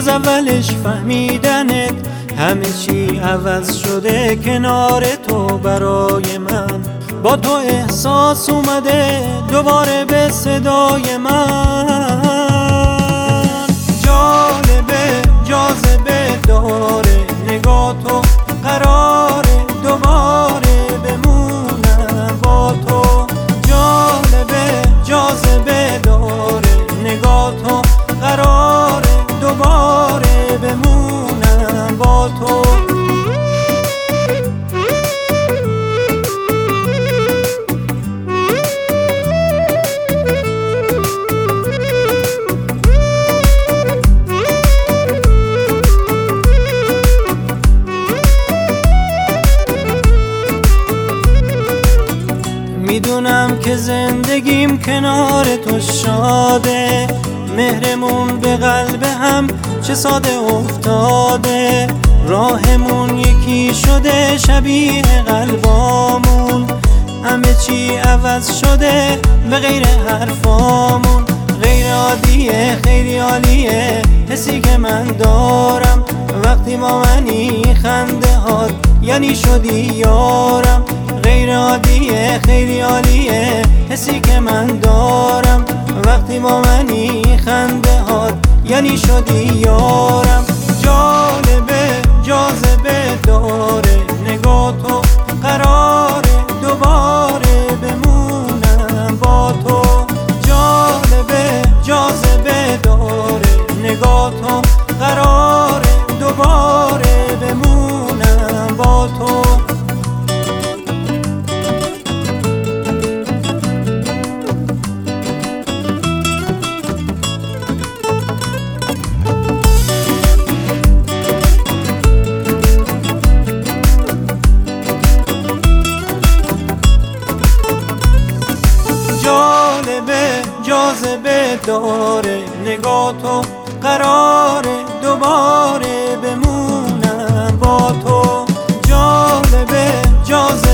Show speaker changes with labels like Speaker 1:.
Speaker 1: از اولش فهمیدنت همه چی عوض شده کنار تو برای من. با تو احساس اومده دوباره به صدای من. جالبه جاذبه داره نگاه تو، قراره دوباره بمونم با تو. جالبه جاذبه داره نگاه تو، قراره دوباره بمونم با تو. میدونم که زندگیم کنار تو شاده، مهرمون به قلب هم چه ساده افتاده. راهمون یکی شده شبیه قلبامون، همه چی عوض شده به غیر حرفامون. غیر عادیه خیلی عالیه حسی که من دارم وقتی با منی، خنده هات یعنی شدی یارم. غیر عادیه خیلی عالیه حسی که من دارم وقتی با منی، خنده هات یعنی شدی یارم. جالبه جاذبه داره نگاه تو، قراره دوباره بمونم با تو. جالبه جاذبه داره نگاه تو، قراره دوباره بمونم با تو. جالبه جاذبه داره نگاه تو، قراره دوباره بمونم با تو. جالبه جاذبه